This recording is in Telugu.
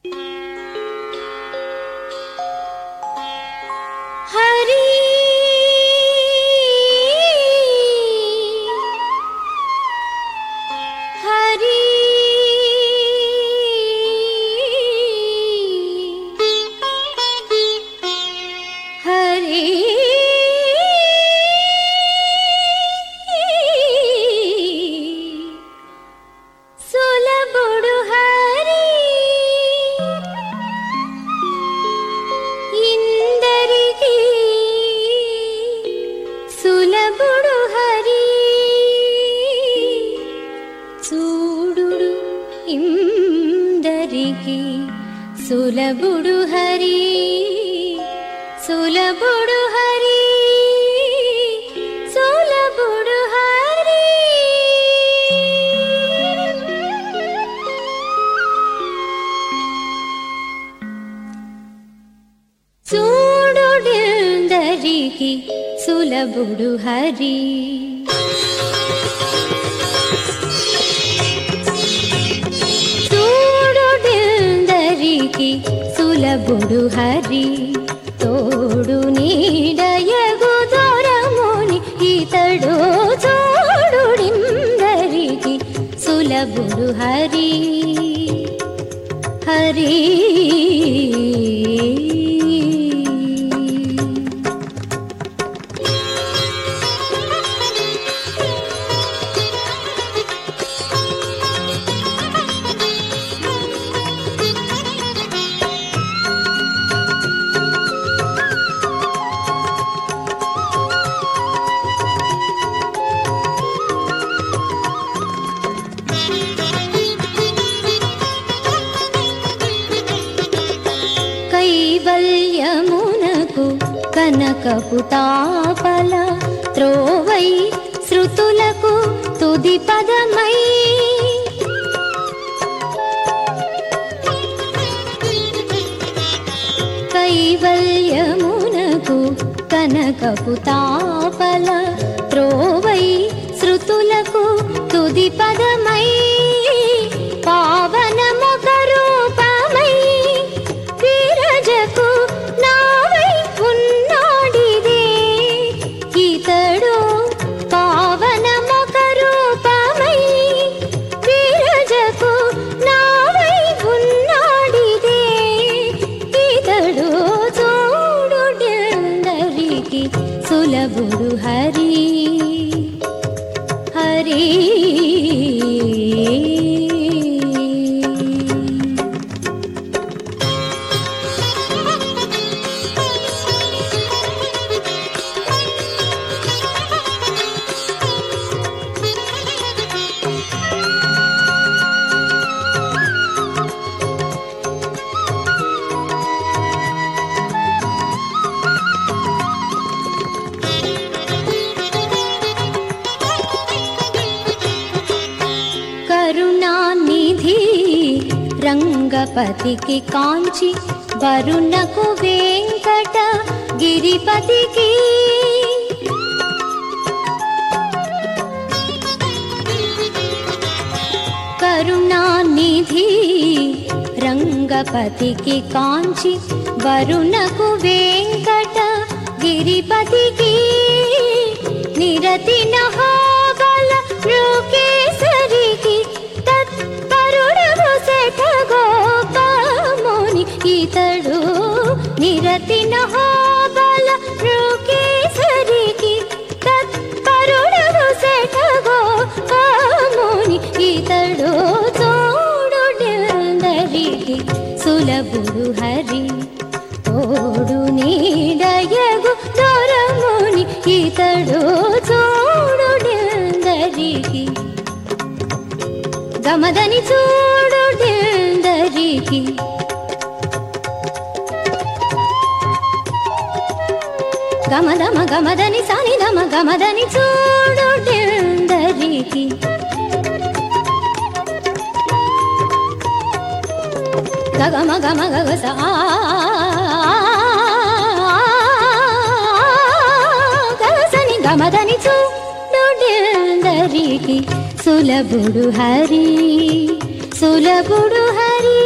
సులభుడు హరి సులభుడు హరి సులభుడు హరి చూడుడెందరికి సులభుడు హరి సులభుడు హరి తోడు నీడయగు దొరముని ఇతడు చూడుడిందరికి సులభుడు హరి హరి కైవల్యమునకు కనకపు తాపల త్రోవై శృతులకు తుది పదమై కైవల్యమునకు కనకపు తాపల త్రోవై శృతులకు తుది పదమై పావనముఖ రూపమై విరజకు నావై ఉన్నాడిదే ఇతడు పావనముఖ రూపమై విరజకు నావై ఉన్నాడిదే ఇతడు చూడుడెందరికి సులభుడు హరి హరి కరుణానిధి రంగపతికి కాంచి వరుణకు వెంకట గిరిపతికి కరుణానిధి రంగపతికి కాంచి వరుణకు వెంకట గిరిపతికి నిరతి నహాగల రూకేసరికి తత్పరుడగు శఠ గోపముని ఇతడు నిరతి నహాగల రూకేసరికి తత్పరుడగు శఠ గోపముని ఇతడు చూడుడెందరికి సులభుడు హరి తోడు నీడయగు దొరముని ఇతడు చూడుడెందరికి గమదని చూడుడెందరికి గమదమ గమదని సనిదమ గమదని చూడుడెందరికి గగమ గమ గగస గగసని గమదని చూడుడెందరికి సులభుడు హరి సులభుడు హరి